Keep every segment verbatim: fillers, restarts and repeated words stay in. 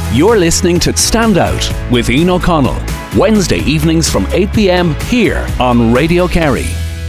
You're listening to Stand Out with Ian O'Connell, Wednesday evenings from eight p m here on Radio Kerry.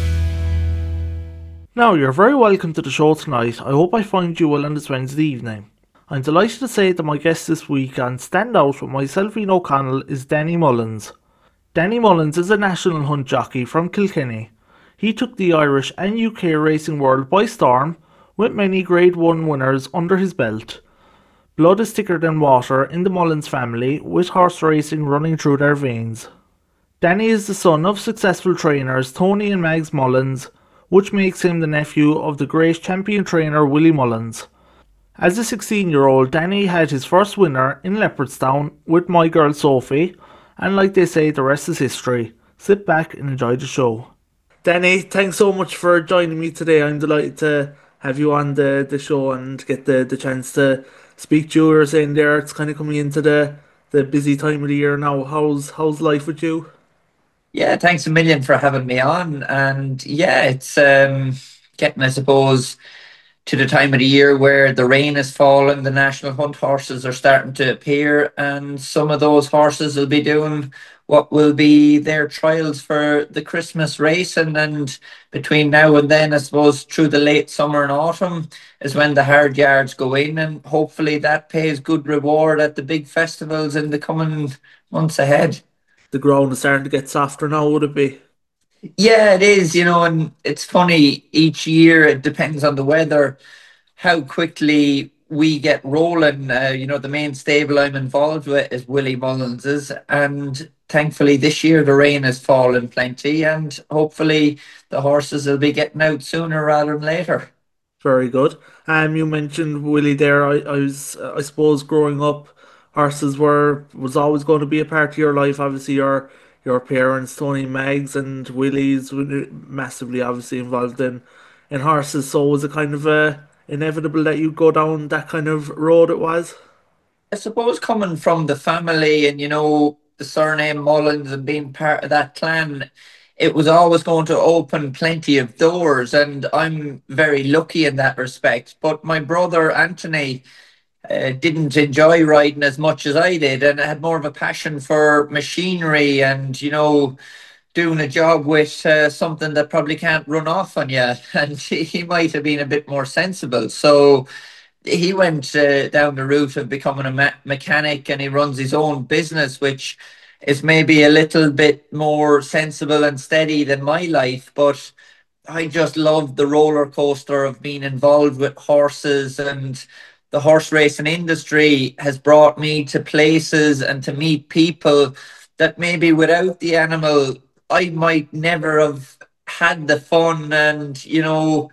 Now, you're very welcome to the show tonight. I hope I find you well on this Wednesday evening. I'm delighted to say that my guest this week on Stand Out with myself, Ian O'Connell, is Danny Mullins. Danny Mullins is a national hunt jockey from Kilkenny. He took the Irish and U K racing world by storm, with many Grade one winners under his belt. Blood is thicker than water in the Mullins family, with horse racing running through their veins. Danny is the son of successful trainers Tony and Mags Mullins, which makes him the nephew of the great champion trainer Willie Mullins. As a sixteen-year-old, Danny had his first winner in Leopardstown with My Girl Sophie, and like they say, the rest is history. Sit back and enjoy the show. Danny, thanks so much for joining me today. I'm delighted to have you on the, the show and get the, the chance to speak to you. You were saying there it's kind of coming into the, the busy time of the year now. How's how's life with you? Yeah, thanks a million for having me on. And yeah, it's um, getting, I suppose, to the time of the year where the rain is falling, the national hunt horses are starting to appear, and some of those horses will be doing what will be their trials for the Christmas racing. And between now and then, I suppose, through the late summer and autumn is when the hard yards go in, and hopefully that pays good reward at the big festivals in the coming months ahead. The ground is starting to get softer now, would it be? Yeah, it is, you know, and it's funny, each year it depends on the weather, how quickly we get rolling. Uh, you know, the main stable I'm involved with is Willie Mullins's, and thankfully this year the rain has fallen plenty, and hopefully the horses will be getting out sooner rather than later. Very good. Um, you mentioned Willie there. I, I was, uh, I suppose, growing up, horses were was always going to be a part of your life. Obviously, your your parents, Tony Maggs and Willie's, were massively obviously involved in in horses. So was it kind of uh, inevitable that you'd go down that kind of road? It was. I suppose coming from the family and, you know, the surname Mullins and being part of that clan, it was always going to open plenty of doors. And I'm very lucky in that respect. But my brother Anthony uh, didn't enjoy riding as much as I did, and I had more of a passion for machinery and, you know, doing a job with uh, something that probably can't run off on you. And he, he might have been a bit more sensible. So he went uh, down the route of becoming a me- mechanic, and he runs his own business, which is maybe a little bit more sensible and steady than my life. But I just love the roller coaster of being involved with horses, and the horse racing industry has brought me to places and to meet people that maybe without the animal I might never have had the fun. And, you know,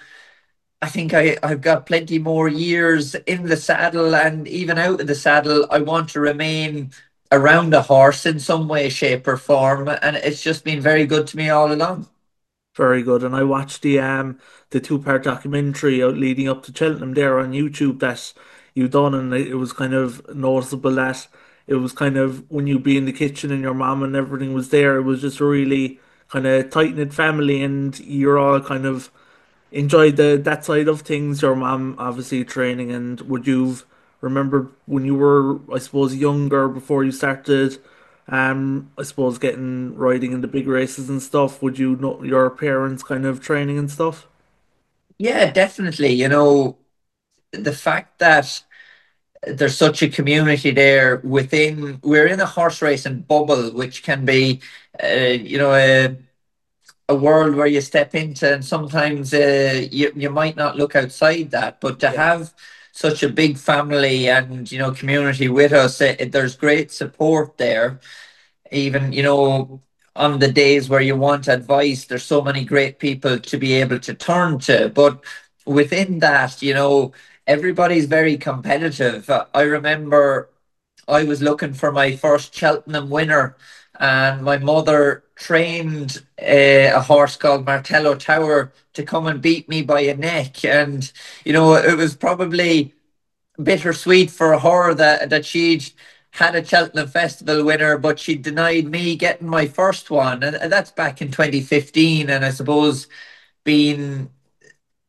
I think I, I've got plenty more years in the saddle, and even out of the saddle, I want to remain around a horse in some way, shape, or form. And it's just been very good to me all along. Very good. And I watched the um the two part documentary out leading up to Cheltenham there on YouTube that you done, and it it was kind of noticeable that it was kind of when you be in the kitchen and your mom and everything was there, it was just a really kind of tight knit family, and you're all kind of enjoyed the that side of things. Your mom obviously training, and would you remember when you were, I suppose, younger before you started, um, I suppose getting riding in the big races and stuff? Would you know your parents kind of training and stuff? Yeah, definitely. You know, the fact that there's such a community there within, we're in a horse racing bubble, which can be, uh, you know, a, a world where you step into, and sometimes uh, you, you might not look outside that, but to Yeah. have such a big family and, you know, community with us, it, there's great support there. Even, you know, on the days where you want advice, there's so many great people to be able to turn to. But within that, you know, everybody's very competitive. Uh, I remember I was looking for my first Cheltenham winner, and my mother trained uh, a horse called Martello Tower to come and beat me by a neck. And, you know, it was probably bittersweet for her that that she'd had a Cheltenham Festival winner, but she denied me getting my first one, and, and that's back in twenty fifteen. And I suppose being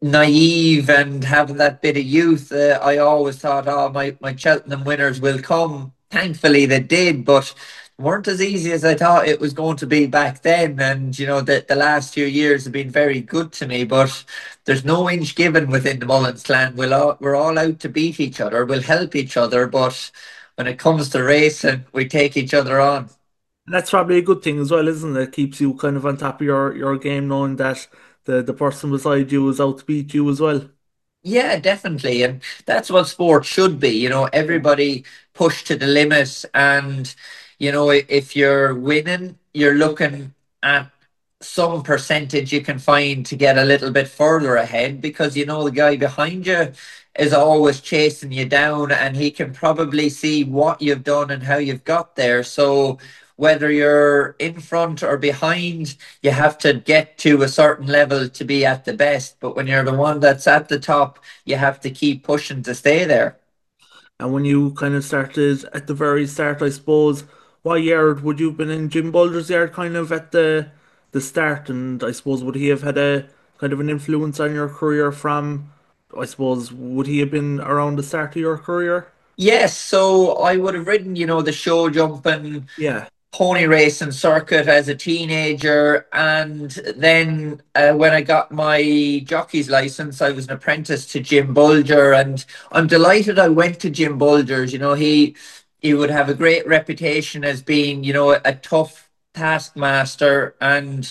naive and having that bit of youth, uh, I always thought, oh, my, my Cheltenham winners will come. Thankfully, they did, but weren't as easy as I thought it was going to be back then. And, you know, the, the last few years have been very good to me, but there's no inch given within the Mullins clan. We'll all, we're all out to beat each other, we'll help each other, but when it comes to racing, we take each other on. And that's probably a good thing as well, isn't it? Keeps you kind of on top of your, your game, knowing that the, the person beside you is out to beat you as well. Yeah, definitely. And that's what sport should be. You know, Yeah. everybody pushed to the limit. And, you know, i- if you're winning, you're looking at some percentage you can find to get a little bit further ahead because, you know, the guy behind you is always chasing you down and he can probably see what you've done and how you've got there. So whether you're in front or behind, you have to get to a certain level to be at the best. But when you're the one that's at the top, you have to keep pushing to stay there. And when you kind of started at the very start, I suppose, what yard would you have been in Jim Boulder's yard kind of at the the start? And I suppose would he have had a kind of an influence on your career from, I suppose, would he have been around the start of your career? Yes, so I would have ridden, you know, the show jumping Yeah. pony racing circuit as a teenager. And then uh, when I got my jockey's license, I was an apprentice to Jim Bulger. And I'm delighted I went to Jim Bulger's. You know, he he would have a great reputation as being, you know, a tough taskmaster and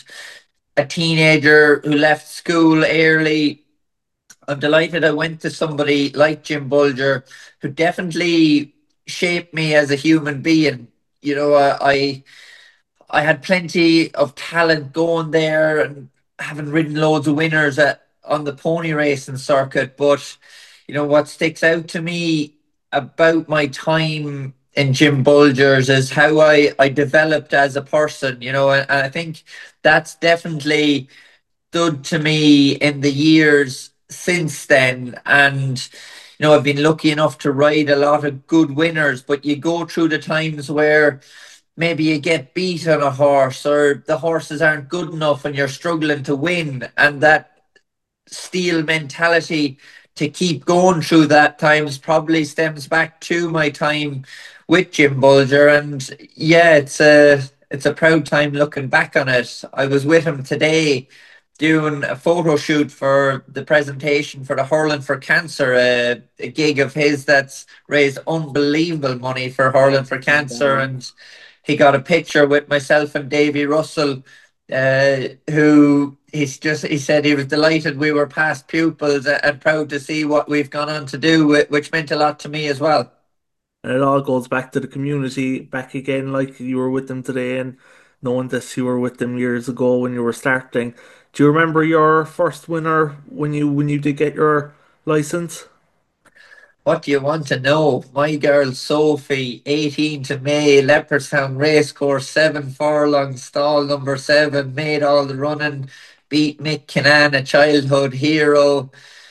a teenager who left school early. I'm delighted I went to somebody like Jim Bulger who definitely shaped me as a human being. You know, uh, I I had plenty of talent going there and having ridden loads of winners at, on the pony racing circuit. But, you know, what sticks out to me about my time in Jim Bulgers is how I, I developed as a person, you know, and, and I think that's definitely stood to me in the years since then. And, you know, I've been lucky enough to ride a lot of good winners, but you go through the times where maybe you get beat on a horse or the horses aren't good enough and you're struggling to win. And that steel mentality to keep going through that times probably stems back to my time with Jim Bulger. And yeah, it's a it's a proud time looking back on it. I was with him today doing a photo shoot for the presentation for the Hurling for Cancer, a, a gig of his that's raised unbelievable money for Hurling for Cancer. And he got a picture with myself and Davy Russell, uh, who he's just he said he was delighted we were past pupils and proud to see what we've gone on to do, which meant a lot to me as well. And it all goes back to the community, back again, like you were with them today, and knowing that you were with them years ago when you were starting. Do you remember your first winner when you when you did get your license? What do you want to know? My girl Sophie, eighteen to May, Leopardstown Racecourse, seven furlong, stall number seven, made all the running, beat Mick Kinnan, a childhood hero.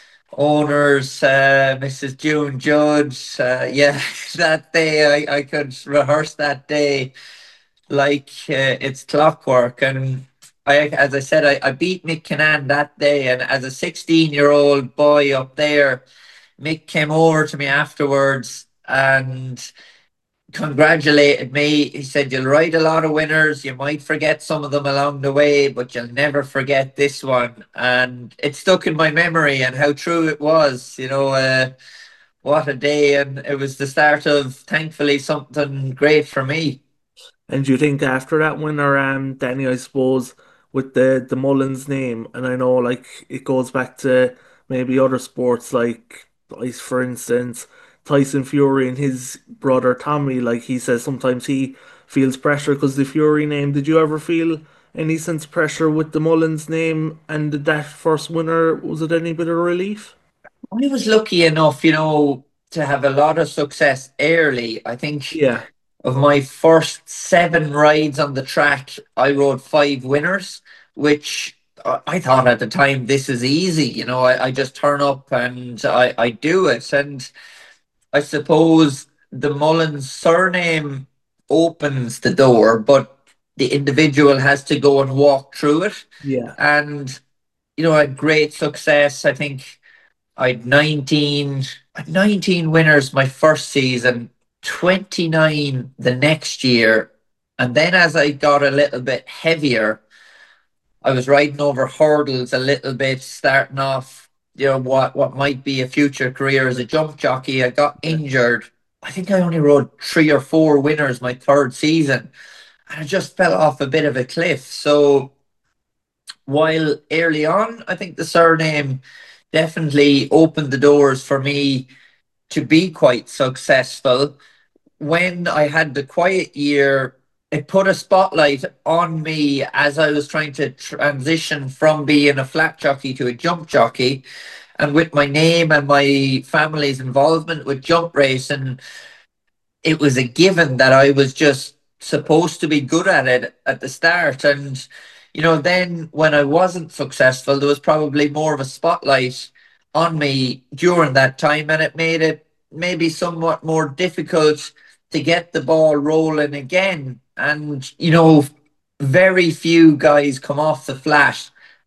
Owners, uh, Missus June Judge. Uh, yeah, that day I, I could rehearse that day like uh, it's clockwork. And I, as I said, I, I beat Mick Kinnan that day. And as a sixteen year old boy up there, Mick came over to me afterwards and congratulated me. He said, "You'll ride a lot of winners. You might forget some of them along the way, but you'll never forget this one." And it stuck in my memory and how true it was. You know, uh, what a day. And it was the start of, thankfully, something great for me. And do you think after that winner, um, Danny, I suppose, with the the Mullins name, and I know like it goes back to maybe other sports like ice, for instance, Tyson Fury and his brother Tommy, like he says sometimes he feels pressure because the Fury name. Did you ever feel any sense of pressure with the Mullins name and that first winner? Was it any bit of relief? I was lucky enough, you know, to have a lot of success early. I think Yeah, of my first seven rides on the track, I rode five winners, which I I thought at the time this is easy. You know, I, I just turn up and I, I do it. And I suppose the Mullins surname opens the door, but the individual has to go and walk through it. yeah. And you know, I had great success. I think I'd nineteen, I'd nineteen winners my first season, twenty-nine the next year. And then as I got a little bit heavier, I was riding over hurdles a little bit, starting off, you know, what, what might be a future career as a jump jockey. I got Yeah. injured. I think I only rode three or four winners my third season, and I just fell off a bit of a cliff. So while early on, I think the surname definitely opened the doors for me to be quite successful. When I had the quiet year, it put a spotlight on me as I was trying to transition from being a flat jockey to a jump jockey. And with my name and my family's involvement with jump racing, it was a given that I was just supposed to be good at it at the start. And, you know, then when I wasn't successful, there was probably more of a spotlight on me during that time, and it made it maybe somewhat more difficult to get the ball rolling again. And, you know, very few guys come off the flat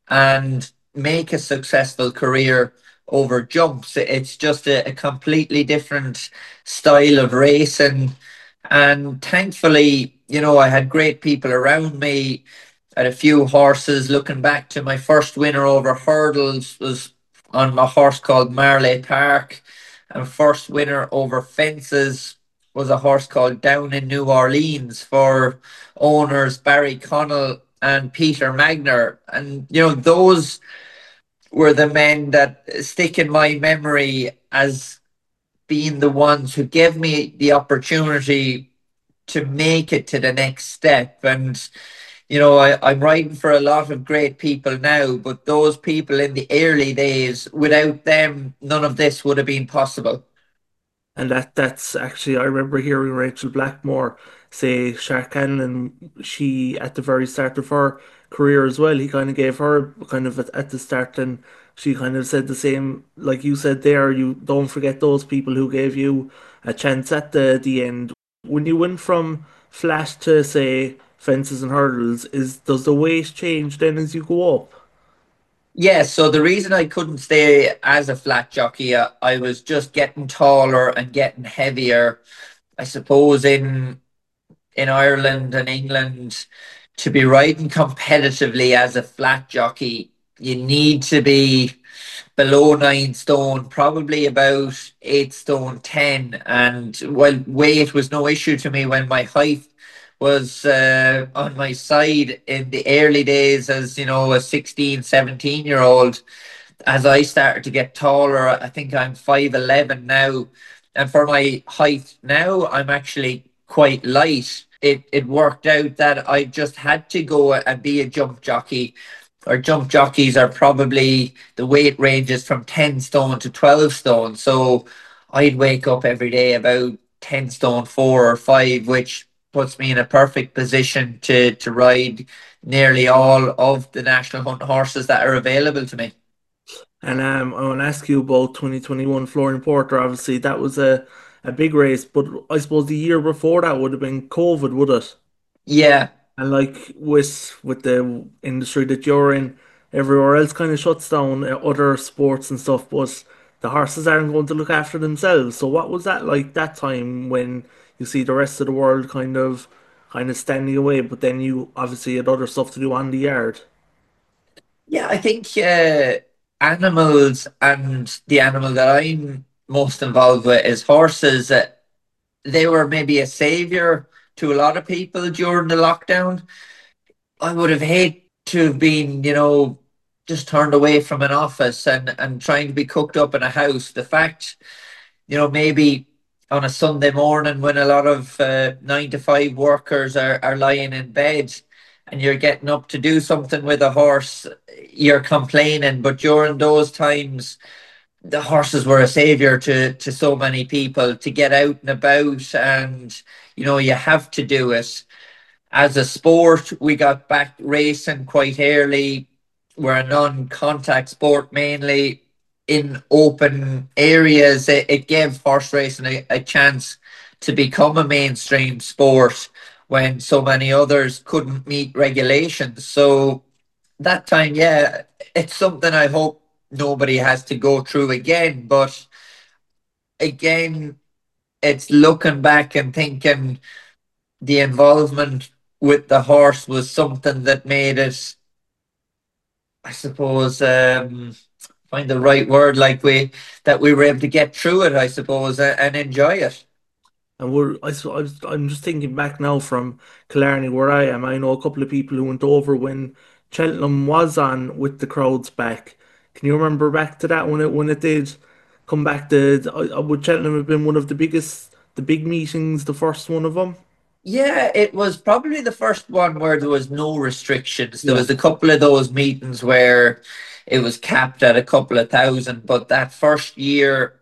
and make a successful career over jumps. It's just a, a completely different style of racing. And thankfully, you know, I had great people around me. I had a few horses. Looking back to my first winner over hurdles was on my horse called Marley Park. And first winner over fences was a horse called Down in New Orleans for owners Barry Connell and Peter Magner. And, you know, those were the men that stick in my memory as being the ones who gave me the opportunity to make it to the next step. And, you know, I, I'm writing for a lot of great people now, but those people in the early days, without them, none of this would have been possible. And that that's actually, I remember hearing Rachel Blackmore say Shark Cannon, she at the very start of her career as well, he kind of gave her kind of at, at the start, and she kind of said the same like you said there, you don't forget those people who gave you a chance at the the end. When you went from flat to say fences and hurdles, is does the weight change then as you go up? Yeah, so the reason I couldn't stay as a flat jockey, uh, I was just getting taller and getting heavier. I suppose in in Ireland and England, to be riding competitively as a flat jockey, you need to be below nine stone, probably about eight stone ten. And while weight was no issue to me when my height was uh, on my side in the early days as, you know, a sixteen, seventeen year old, as I started to get taller, I think I'm five eleven now. And for my height now, I'm actually quite light. It, it worked out that I just had to go and be a jump jockey. Our jump jockeys are probably the weight ranges from ten stone to twelve stone. So I'd wake up every day about ten stone four or five, which puts me in a perfect position to, to ride nearly all of the national hunt horses that are available to me. And um, I want to ask you about twenty twenty-one Flooring Porter. Obviously, that was a, a big race, but I suppose the year before that would have been COVID, would it? Yeah, And like with with the industry that you're in, everywhere else kind of shuts down, uh, other sports and stuff, but the horses aren't going to look after themselves. So what was that like that time when you see the rest of the world kind of kind of standing away, but then you obviously had other stuff to do on the yard? yeah, I think uh, animals and the animal that I'm most involved with is horses. Uh, they were maybe a savior to a lot of people during the lockdown. I would have hated to have been, you know, just turned away from an office and, and trying to be cooked up in a house. The fact, you know, maybe on a Sunday morning when a lot of uh, nine to five workers are, are lying in bed and you're getting up to do something with a horse, you're complaining. But during those times, the horses were a savior to, to so many people to get out and about, and, you know, you have to do it. As a sport, we got back racing quite early. We're a non-contact sport mainly in open areas. It, it gave horse racing a, a chance to become a mainstream sport when so many others couldn't meet regulations. So that time, yeah, it's something I hope nobody has to go through again. But again, it's looking back and thinking the involvement with the horse was something that made it, I suppose, um, find the right word, like we that we were able to get through it, I suppose, a- and enjoy it. And we're, I, s- I was- I'm just thinking back now from Killarney where I am. I know a couple of people who went over when Cheltenham was on with the crowds back. Can you remember back to that when it when it did come back? The I, I would Cheltenham have been one of the biggest, the big meetings, the first one of them. Yeah, it was probably the first one where there was no restrictions. There Yeah. was a couple of those meetings where it was capped at a couple of thousand, but that first year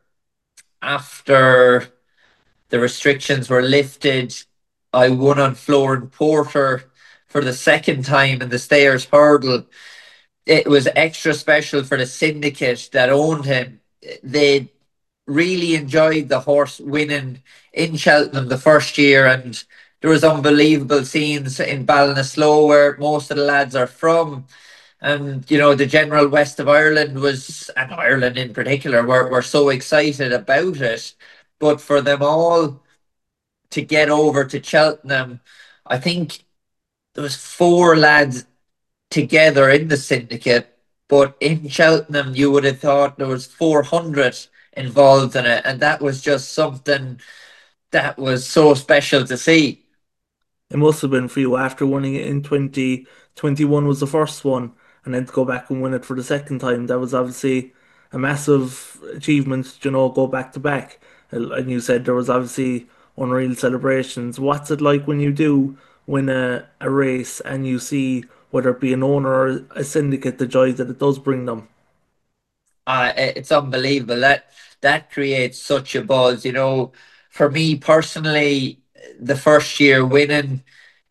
after the restrictions were lifted, I won on Florin Porter for the second time in the Stayers Hurdle. It was extra special for the syndicate that owned him. They really enjoyed the horse winning in Cheltenham the first year, and there was unbelievable scenes in Ballinasloe where most of the lads are from. And you know, the general west of Ireland was, and Ireland in particular, were, were so excited about it. But for them all to get over to Cheltenham, I think there was four lads together in the syndicate, but in Cheltenham you would have thought there was four hundred involved in it, and that was just something that was so special to see. It must have been for you after winning it in twenty twenty-one was the first one, and then to go back and win it for the second time. That was obviously a massive achievement, you know, go back to back. And you said there was obviously unreal celebrations. What's it like when you do win a, a race and you see whether it be an owner or a syndicate, the joy that it does bring them? Uh, it's unbelievable. That that creates such a buzz. You know, for me personally, the first year winning,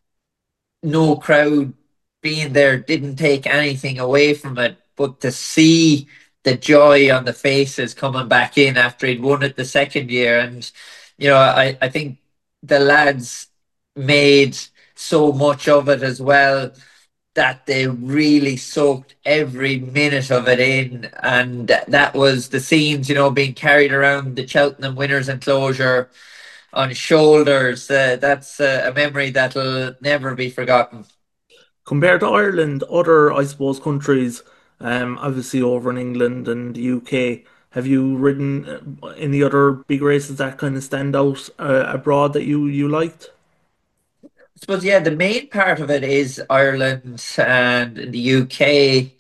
no crowd being there didn't take anything away from it. But to see the joy on the faces coming back in after he'd won it the second year, and you know, I, I think the lads made so much of it as well that they really soaked every minute of it in. And that was the scenes, you know, being carried around the Cheltenham Winners' Enclosure on shoulders. Uh, that's uh, a memory that'll never be forgotten. Compared to Ireland, other, I suppose, countries, um, obviously over in England and the U K, have you ridden uh, any other big races that kind of stand out uh, abroad that you you liked? I suppose, yeah, the main part of it is Ireland and the U K.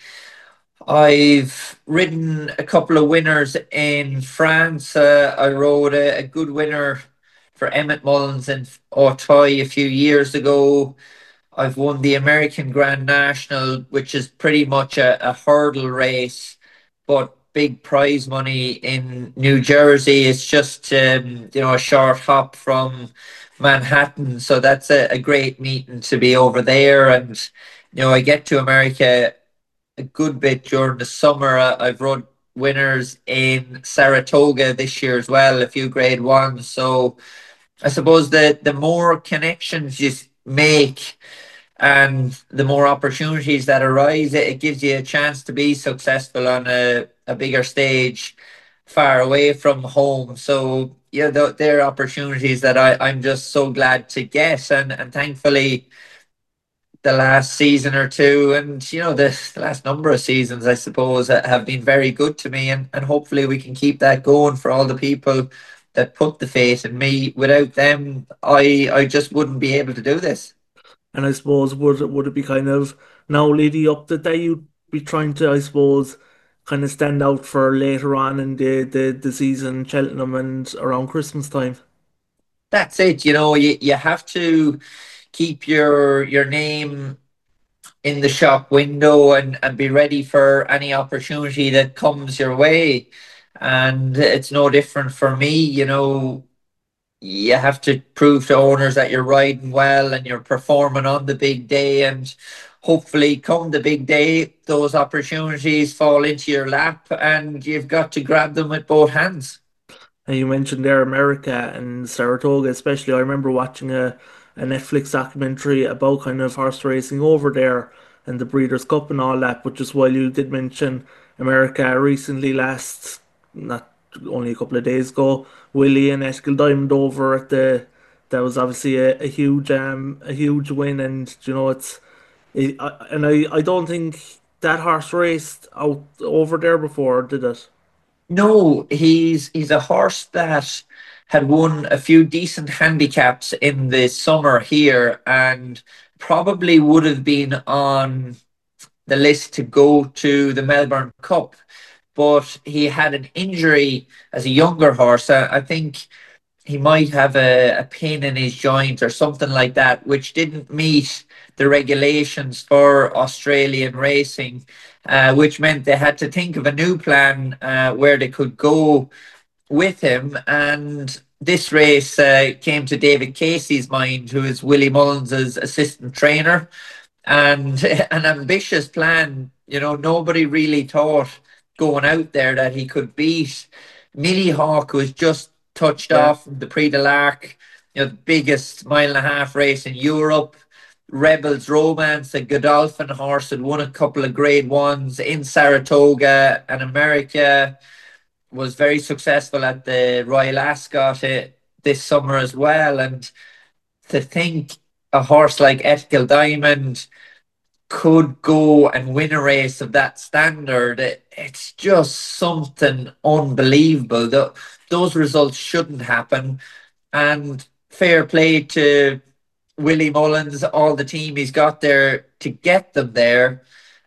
I've ridden a couple of winners in France. Uh, I rode a, a good winner for Emmett Mullins in Auteuil a few years ago. I've won the American Grand National, which is pretty much a, a hurdle race, but big prize money in New Jersey. It's just um, you know, a short hop from Manhattan, so that's a, a great meeting to be over there. And you know, I get to America a good bit during the summer. Uh, I've run winners in Saratoga this year as well, a few grade ones. So I suppose that the more connections you make and the more opportunities that arise, it, it gives you a chance to be successful on a, a bigger stage far away from home. So yeah, th- there are opportunities that I, I'm just so glad to get, and, and thankfully the last season or two, and you know, the, the last number of seasons, I suppose, uh, have been very good to me, and, and hopefully we can keep that going for all the people that put the faith in me. Without them, I I just wouldn't be able to do this. And I suppose would it would it be kind of now leading up that day you'd be trying to, I suppose, kind of stand out for later on in the the, the season, Cheltenham and around Christmas time? That's it. You know, you, you have to keep your your name in the shop window, and, and be ready for any opportunity that comes your way. And it's no different for me. You know, you have to prove to owners that you're riding well and you're performing on the big day. And hopefully, come the big day, those opportunities fall into your lap and you've got to grab them with both hands. And you mentioned there America and Saratoga, especially. I remember watching a, a Netflix documentary about kind of horse racing over there. and the Breeders' Cup and all that. But just while you did mention America recently, last not only a couple of days ago, Willie and Eskil Diamond over at the that was obviously a, a huge um a huge win, and you know it's it, I, and I I don't think that horse raced out over there before, did it? No, he's he's a horse that had won a few decent handicaps in the summer here and probably would have been on the list to go to the Melbourne Cup. But he had an injury as a younger horse. I, I think he might have a, a pain in his joint or something like that, which didn't meet the regulations for Australian racing, uh, which meant they had to think of a new plan uh, where they could go with him. And this race uh, came to David Casey's mind, who is Willie Mullins' assistant trainer, and an ambitious plan. You know, nobody really thought going out there that he could beat Millie Hawk, who was just touched Yeah. off the Prix de l'Arc, you know, the biggest mile and a half race in Europe. Rebels Romance, a Godolphin horse, had won a couple of grade ones in Saratoga and America, was very successful at the Royal Ascot uh, this summer as well. And to think a horse like Ethical Diamond could go and win a race of that standard, it, it's just something unbelievable. The, those results shouldn't happen. And fair play to Willie Mullins, all the team he's got there to get them there.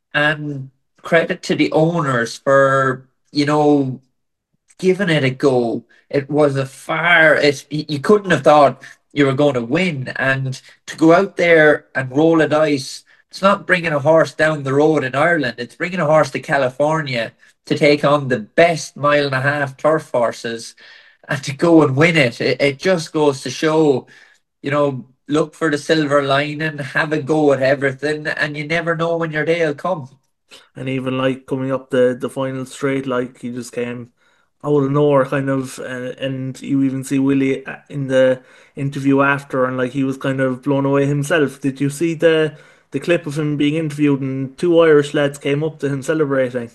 And credit to the owners for, you know, giving it a go. It was a far, it's, you couldn't have thought you were going to win. And to go out there and roll a dice, it's not bringing a horse down the road in Ireland, it's bringing a horse to California to take on the best mile and a half turf horses and to go and win it. It, it just goes to show, you know, look for the silver lining, have a go at everything, and you never know when your day will come. And even like coming up the the final straight, like he just came out of nowhere, kind of, and, and you even see Willie uh, in the interview after, and like he was kind of blown away himself. Did you see the the clip of him being interviewed, and two Irish lads came up to him celebrating?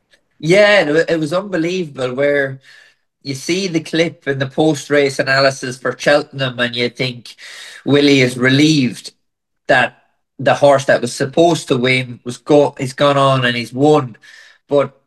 Yeah, it, it was unbelievable where you see the clip in the post race analysis for Cheltenham and you think Willie is relieved that the horse that was supposed to win was go he's gone on and he's won. But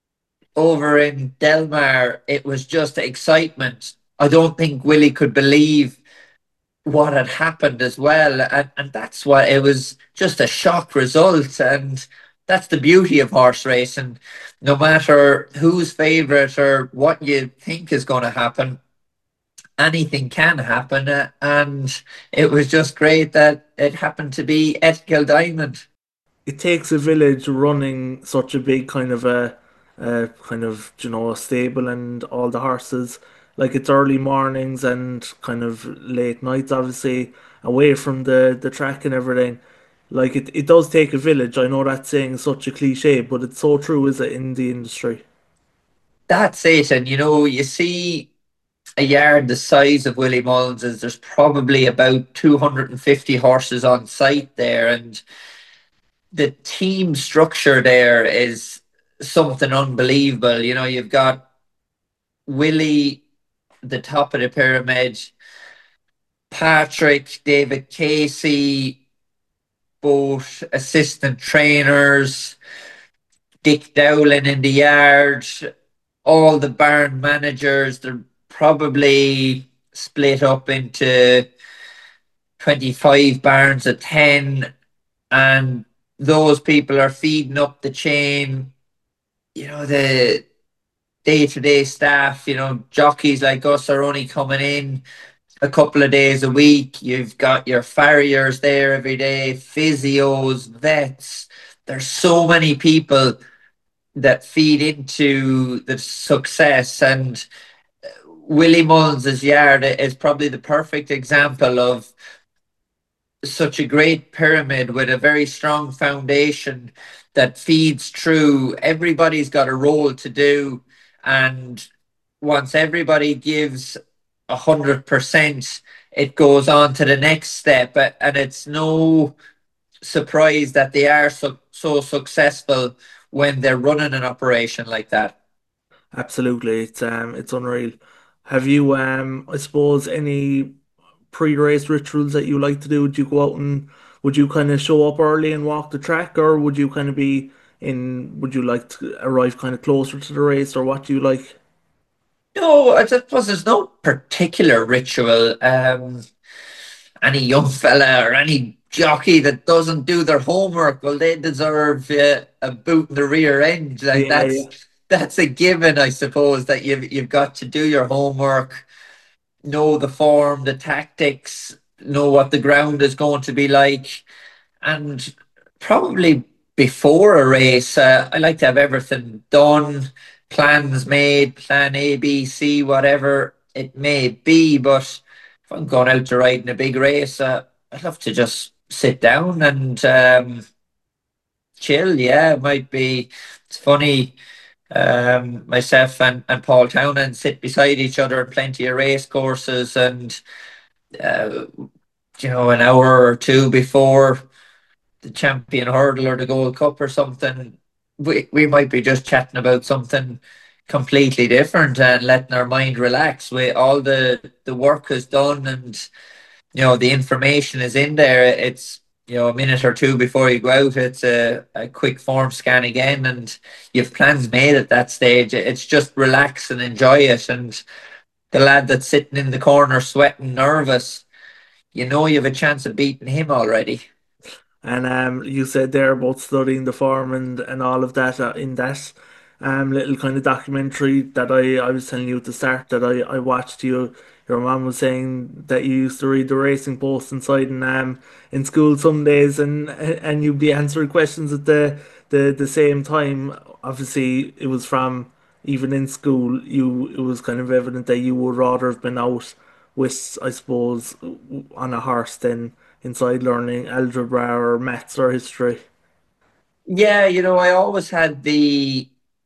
over in Delmar, it was just excitement. I don't think Willie could believe what had happened as well. And, and that's why it was just a shock result. And that's the beauty of horse racing. No matter who's favourite or what you think is going to happen, anything can happen. Uh, and it was just great that it happened to be Ethical Diamond. It takes a village running such a big kind of a, a kind of you know stable and all the horses. Like it's early mornings and kind of late nights, obviously away from the the track and everything. Like it, it does take a village. I know that saying is such a cliche, but it's so true, is it, in the industry? That's it. And you know, you see a yard the size of Willie Mullins is there's probably about two hundred fifty horses on site there. And the team structure there is something unbelievable. You know, you've got Willie, the top of the pyramid, Patrick, David Casey, both assistant trainers, Dick Dowling in the yard, all the barn managers. They're probably split up into twenty-five barns of ten, and those people are feeding up the chain. You know, the day-to-day staff, you know, jockeys like us are only coming in a couple of days a week. You've got your farriers there every day, physios, vets. There's so many people that feed into the success. And Willie Mullins' yard is probably the perfect example of such a great pyramid with a very strong foundation that feeds through. Everybody's got a role to do, and once everybody gives a hundred percent, it goes on to the next step. And it's no surprised that they are so so successful when they're running an operation like that. Absolutely, it's um, it's unreal. Have you um, I suppose any pre-race rituals that you like to do? Would you go out and would you kind of show up early and walk the track, or would you kind of be in? Would you like to arrive kind of closer to the race, or what do you like? No, I suppose there's no particular ritual. Um, any young fella or any jockey that doesn't do their homework, well, they deserve uh, a boot in the rear end. Like Yeah, that's yeah, that's a given, I suppose, that you've you've got to do your homework, know the form, the tactics, know what the ground is going to be like, and probably before a race, uh, I like to have everything done, plans made, plan A, B, C, whatever it may be. But if I'm going out to ride in a big race, uh, I'd love to just sit down and um, chill. Yeah, it might be. It's funny. Um, myself and, and Paul Townend sit beside each other at plenty of race courses, and uh, you know, an hour or two before the champion hurdle or the Gold Cup or something, we, we might be just chatting about something completely different and letting our mind relax. We all the the work is done, and you know the information is in there. It's you know a minute or two before you go out. It's a, a quick form scan again, and you've plans made at that stage. It's just relax and enjoy it. And the lad that's sitting in the corner sweating, nervous, you know you have a chance of beating him already. and um, you said there about studying the form and and all of that uh, in that um little kind of documentary that I I was telling you at the start that I I watched you. Your mom was saying that you used to read the Racing Post inside and um in school some days and and you'd be answering questions at the the the same time. Obviously, it was from even in school. You it was kind of evident that you would rather have been out with, I suppose, on a horse than inside learning algebra or maths or history. Yeah, you know, I always had the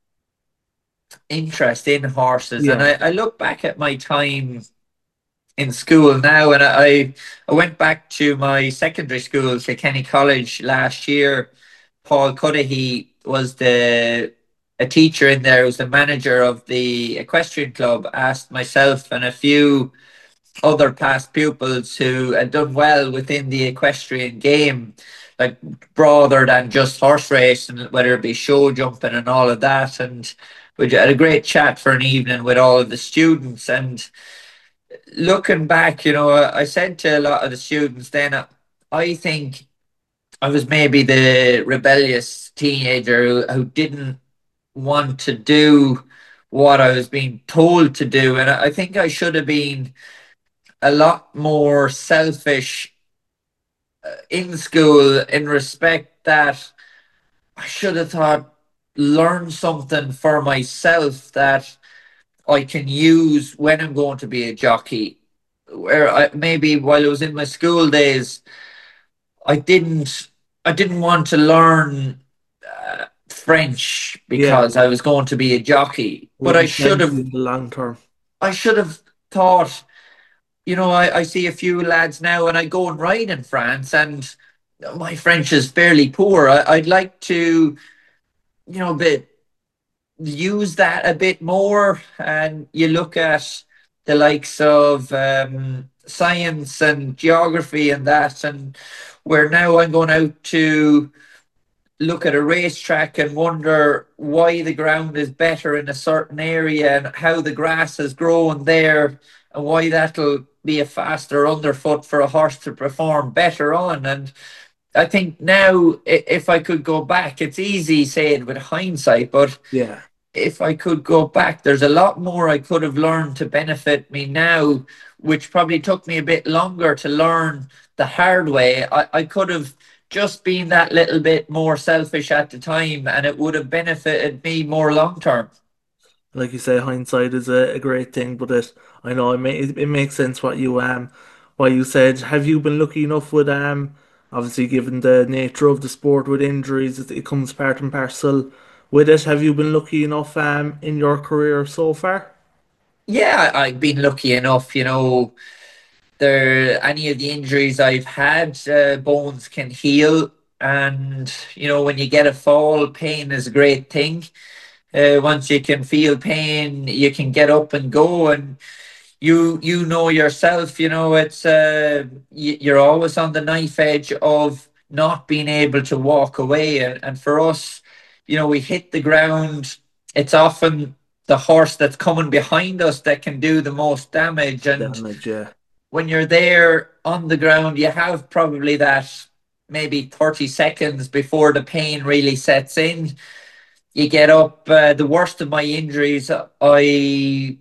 interest in horses, and Yeah, I, I look back at my time in school now, and I I went back to my secondary school, to Kenny College last year. Paul Cudahy was the a teacher in there, who was the manager of the equestrian club. Asked myself and a few other past pupils who had done well within the equestrian game, like broader than just horse racing, whether it be show jumping and all of that. And we had a great chat for an evening with all of the students. And looking back, you know, I said to a lot of the students then, I think I was maybe the rebellious teenager who, who didn't want to do what I was being told to do. And I think I should have been a lot more selfish in school, in respect that I should have thought, learn something for myself that I can use when I'm going to be a jockey. Where I maybe while I was in my school days, I didn't I didn't want to learn uh, French yeah, because I was going to be a jockey, but I wouldn't should tempt you have in the long term. I should have thought. You know, I, I see a few lads now, and I go and ride in France, and my French is fairly poor. I, I'd like to, you know, bit use that a bit more. And you look at the likes of um, science and geography and that, and where now I'm going out to look at a racetrack and wonder why the ground is better in a certain area and how the grass has grown there and why that'll be a faster underfoot for a horse to perform better on. And I think now, if I could go back, it's easy saying with hindsight, but Yeah. if I could go back, there's a lot more I could have learned to benefit me now, which probably took me a bit longer to learn the hard way. I, I could have just been that little bit more selfish at the time, and it would have benefited me more long term. Like you say, hindsight is a, a great thing, but it I know it, may, it it makes sense what you um what you said. Have you been lucky enough with um obviously given the nature of the sport with injuries, it, it comes part and parcel with it. Have you been lucky enough um in your career so far? Yeah, I- I've been lucky enough, you know, there any of the injuries I've had, uh, bones can heal. And, you know, when you get a fall, pain is a great thing. Uh, once you can feel pain, you can get up and go. And you you know yourself, you know, it's uh y- you're always on the knife edge of not being able to walk away. And, and for us, you know, we hit the ground, it's often the horse that's coming behind us that can do the most damage. And Damage, yeah. when you're there on the ground, you have probably that maybe thirty seconds before the pain really sets in. You get up. Uh, the worst of my injuries, I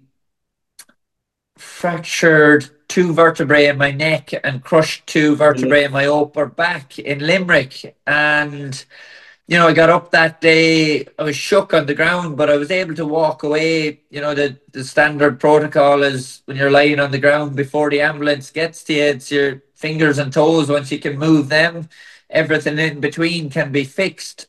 fractured two vertebrae in my neck and crushed two Really? vertebrae in my upper back in Limerick. And, you know, I got up that day, I was shook on the ground, but I was able to walk away. You know, the, the standard protocol is when you're lying on the ground before the ambulance gets to you, it's your fingers and toes. Once you can move them, everything in between can be fixed.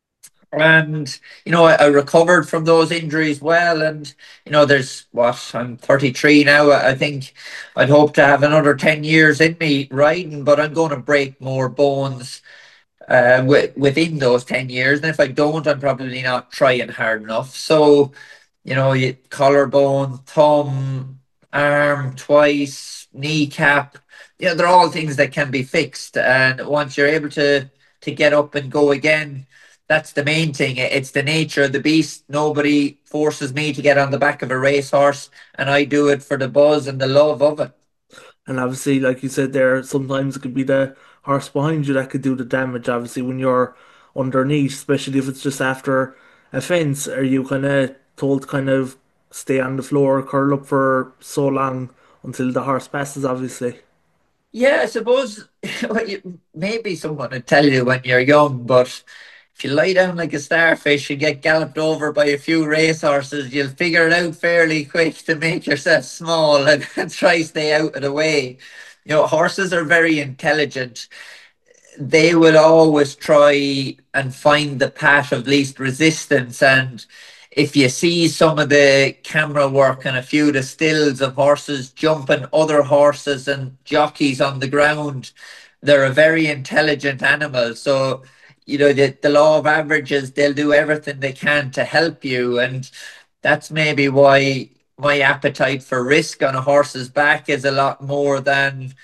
And, you know, I, I recovered from those injuries well. And, you know, there's what, I'm thirty-three now. I think I'd hope to have another ten years in me riding, but I'm going to break more bones uh, wi- within those ten years. And if I don't, I'm probably not trying hard enough. So, you know, you, collarbone, thumb, arm twice, kneecap. You know, they're all things that can be fixed. And once you're able to to get up and go again, that's the main thing. It's the nature of the beast. Nobody forces me to get on the back of a racehorse, and I do it for the buzz and the love of it. And obviously, like you said there, sometimes it could be the horse behind you that could do the damage, obviously, when you're underneath, especially if it's just after a fence. Are you kind of told to kind of stay on the floor, curl up for so long until the horse passes, obviously? Yeah, I suppose well, you, maybe someone would tell you when you're young, but if you lie down like a starfish and get galloped over by a few racehorses, you'll figure it out fairly quick to make yourself small and, and try stay out of the way. You know, horses are very intelligent. They will always try and find the path of least resistance. And if you see some of the camera work and a few of the stills of horses jumping other horses and jockeys on the ground, they're a very intelligent animal. So, you know, the, the law of averages, they'll do everything they can to help you. And that's maybe why my appetite for risk on a horse's back is a lot more than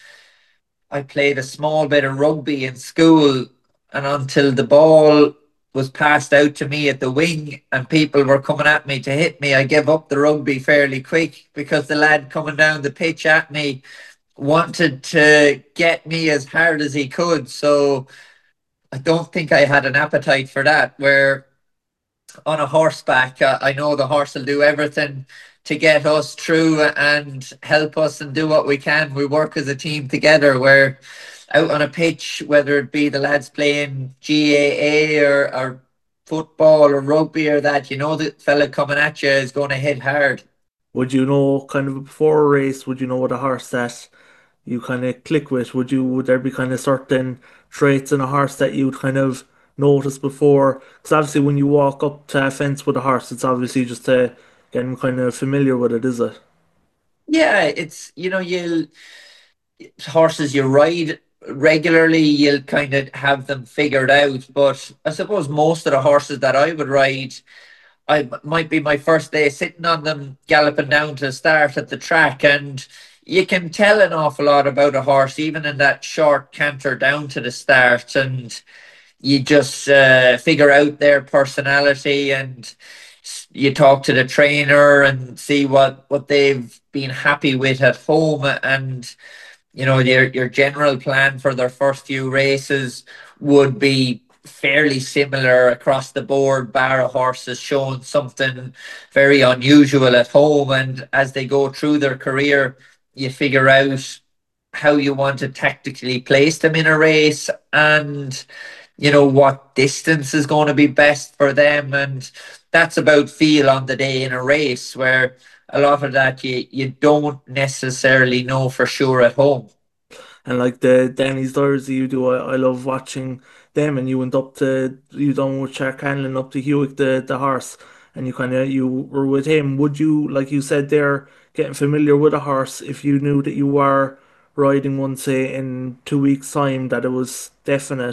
I played a small bit of rugby in school, and until the ball was passed out to me at the wing and people were coming at me to hit me, I gave up the rugby fairly quick because the lad coming down the pitch at me wanted to get me as hard as he could. So I don't think I had an appetite for that. Where on a horseback, uh, I know the horse will do everything to get us through and help us and do what we can. We work as a team together. Where out on a pitch, whether it be the lads playing G A A or, or football or rugby or that, you know the fella coming at you is going to hit hard. Would you know kind of before a race, would you know what a horse that you kind of click with? Would you, would there be kind of certain traits in a horse that you'd kind of notice before? Because obviously, when you walk up to a fence with a horse, it's obviously just to get him kind of familiar with it, is it? Yeah, it's you know you horses you ride regularly, you'll kind of have them figured out. But I suppose most of the horses that I would ride, I might be my first day sitting on them, galloping down to start at the track, and you can tell an awful lot about a horse even in that short canter down to the start. And you just uh, figure out their personality, and you talk to the trainer and see what what they've been happy with at home. And you know your your general plan for their first few races would be fairly similar across the board, bar a horse is showing something very unusual at home. And as they go through their career, you figure out how you want to tactically place them in a race, and you know what distance is going to be best for them. And that's about feel on the day in a race, where a lot of that you, you don't necessarily know for sure at home. And like the Danny's Dodgers you do, I, I love watching them. And you went up to you done with Shark Hanlon up to Hewick the the horse, and you kind of you were with him. Would you, like you said there, getting familiar with a horse if you knew that you were riding one, say in two weeks' time, that it was definite?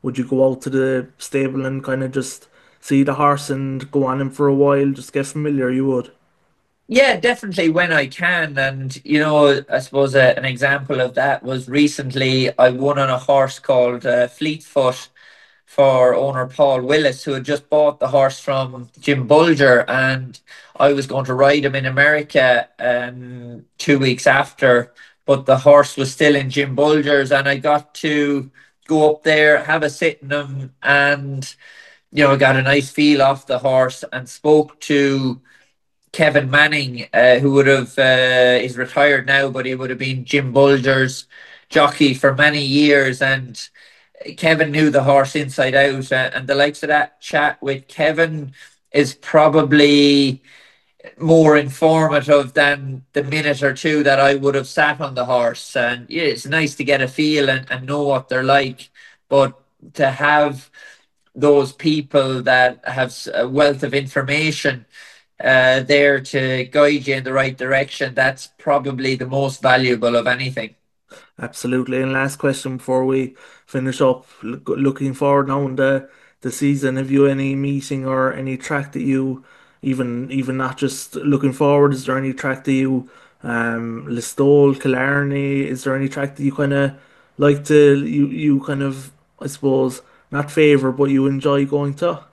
would you go out to the stable and kind of just see the horse and go on him for a while, just get familiar? You would. Yeah, definitely when I can. And, you know, I suppose uh, an example of that was recently I won on a horse called uh, Fleetfoot for owner Paul Willis, who had just bought the horse from Jim Bulger. And I was going to ride him in America um, two weeks after, but the horse was still in Jim Bulger's. And I got to go up there, have a sit in him, and, you know, got a nice feel off the horse and spoke to Kevin Manning, uh, who would have, uh, he's retired now, but he would have been Jim Bulger's jockey for many years. And Kevin knew the horse inside out. Uh, and the likes of that chat with Kevin is probably more informative than the minute or two that I would have sat on the horse. And yeah, it's nice to get a feel and, and know what they're like. But to have those people that have a wealth of information uh, there to guide you in the right direction, that's probably the most valuable of anything. Absolutely. And last question before we finish up, look, looking forward now in the the season, have you any meeting or any track that you even even not just looking forward, is there any track that you um Listowel, Killarney, is there any track that you kinda like to you you kind of I suppose not favour but you enjoy going to?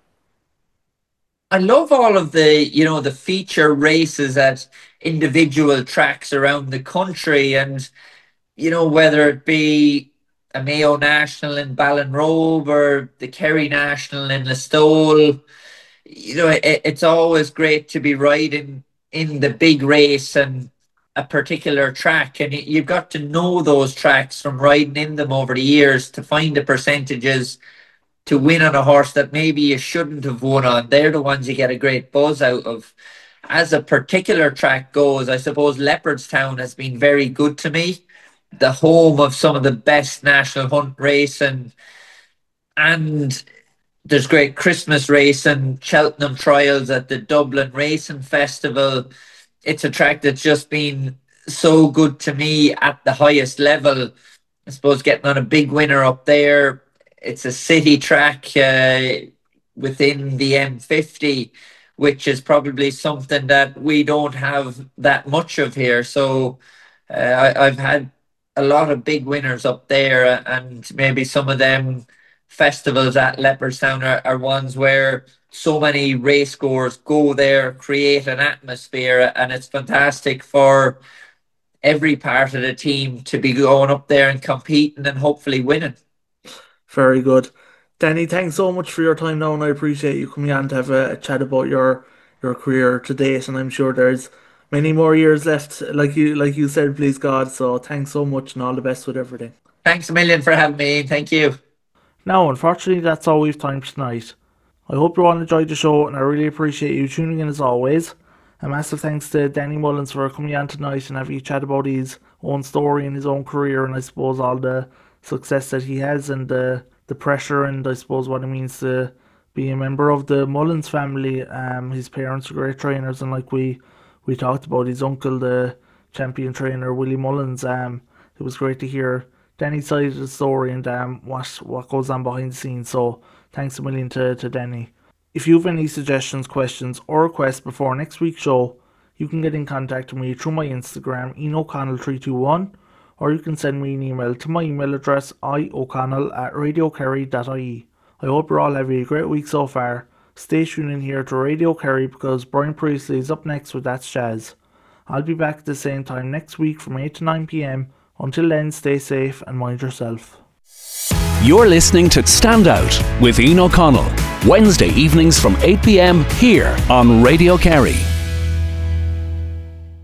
I love all of the, you know, the feature races at individual tracks around the country. And you know, whether it be a Mayo National in Ballinrobe or the Kerry National in Listowel, you know, it, it's always great to be riding in the big race and a particular track. And you've got to know those tracks from riding in them over the years to find the percentages to win on a horse that maybe you shouldn't have won on. They're the ones you get a great buzz out of. As a particular track goes, I suppose Leopardstown has been very good to me, the home of some of the best national hunt racing, and there's great Christmas racing, Cheltenham trials at the Dublin Racing Festival. It's a track that's just been so good to me at the highest level. I suppose getting on a big winner up there. It's a city track uh, within the M fifty, which is probably something that we don't have that much of here. So uh, I, I've had a lot of big winners up there, and maybe some of them festivals at Leopardstown are, are ones where so many race goers go there, create an atmosphere, and it's fantastic for every part of the team to be going up there and competing and hopefully winning. Very good. Danny, thanks so much for your time now, and I appreciate you coming on to have a, a chat about your your career to date, and I'm sure there's many more years left, like you like you said, please God. So thanks so much and all the best with everything. Thanks a million for having me. Thank you. Now, unfortunately, that's all we've time for tonight. I hope you all enjoyed the show, and I really appreciate you tuning in as always. A massive thanks to Danny Mullins for coming on tonight and having a chat about his own story and his own career, and I suppose all the success that he has and the the pressure, and I suppose what it means to be a member of the Mullins family. Um, his parents are great trainers, and like we we talked about, his uncle, the champion trainer Willie Mullins. Um, it was great to hear Danny's side of the story and um what what goes on behind the scenes. So thanks a million to to Danny. If you have any suggestions, questions, or requests before next week's show, you can get in contact with me through my Instagram, Ian O'Connell three two one, or you can send me an email to my email address, ioconnell at radiokerry dot I E. I hope you're all having a great week so far. Stay tuned in here to Radio Kerry because Brian Priestley is up next with That's Jazz. I'll be back at the same time next week from eight to nine p.m. Until then, stay safe and mind yourself. You're listening to Stand Out with Ian O'Connell, Wednesday evenings from eight p.m. here on Radio Kerry.